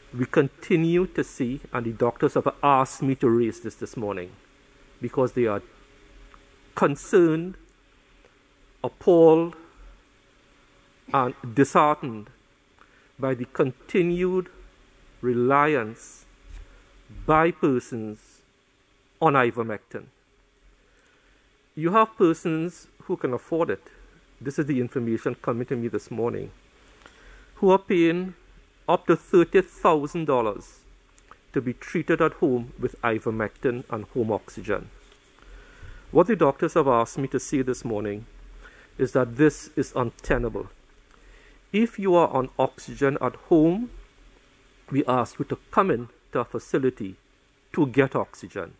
We continue to see, and the doctors have asked me to raise this morning, because they are concerned, appalled, and disheartened by the continued reliance by persons on ivermectin. You have persons who can afford it. This is the information coming to me this morning, who are paying up to $30,000 to be treated at home with ivermectin and home oxygen. What the doctors have asked me to say this morning is that this is untenable. If you are on oxygen at home, we ask you to come in to a facility to get oxygen.